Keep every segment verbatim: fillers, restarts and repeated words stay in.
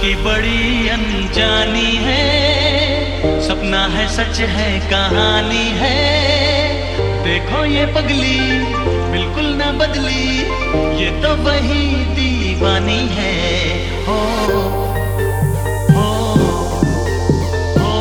लड़की बड़ी अनजानी है, सपना है सच है कहानी है। देखो ये पगली बिल्कुल ना बदली, ये तो वही दीवानी है। हो हो हो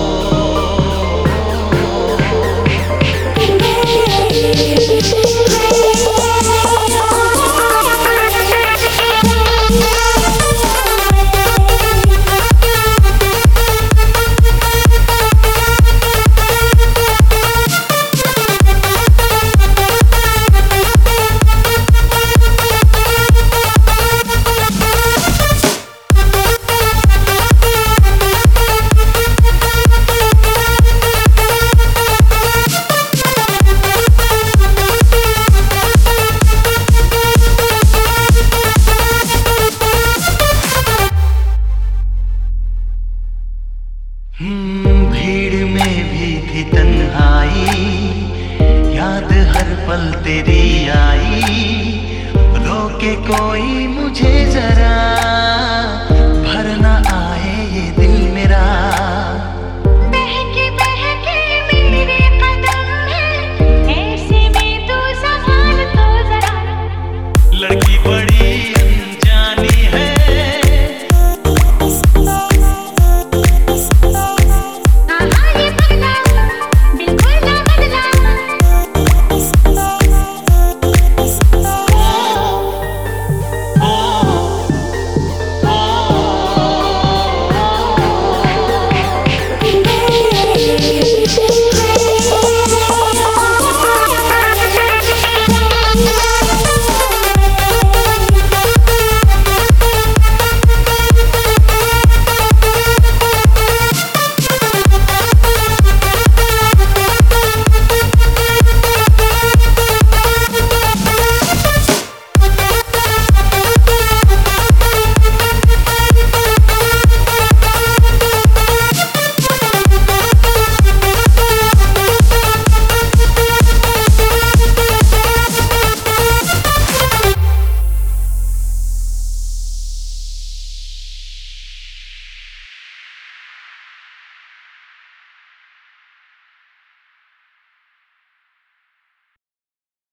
भीड़ में भी थी तन्हाई, याद हर पल तेरी आई। रोके कोई मुझे जरा, भर ना आए ये दिल मेरा। बहके बहके मेरे कदम हैं, ऐसे में तू संभाल तो जरा। लड़की बड़ी